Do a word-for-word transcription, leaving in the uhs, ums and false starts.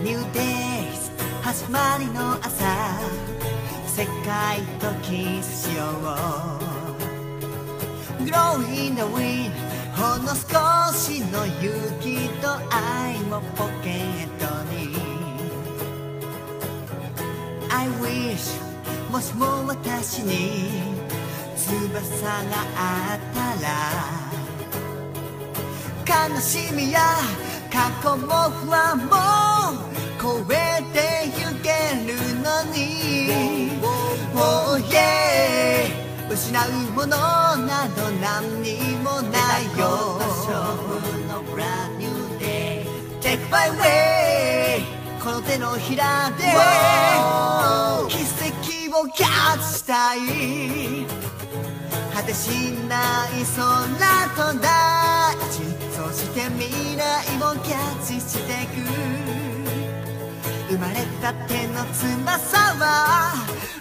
New days 始まりの朝、世界とキスしよう。 Glow in the wind ほんの少しの勇気と愛もポケットに。 I wish もしも私に翼があったら、悲しみや過去も不安も超えてゆけるのに。 Oh yeah 失うものなど何にもないよ。 Take my way この手のひらで奇跡をキャッチしたい。果てしない空と大地、そして未来をキャッチしてく。生まれたての翼は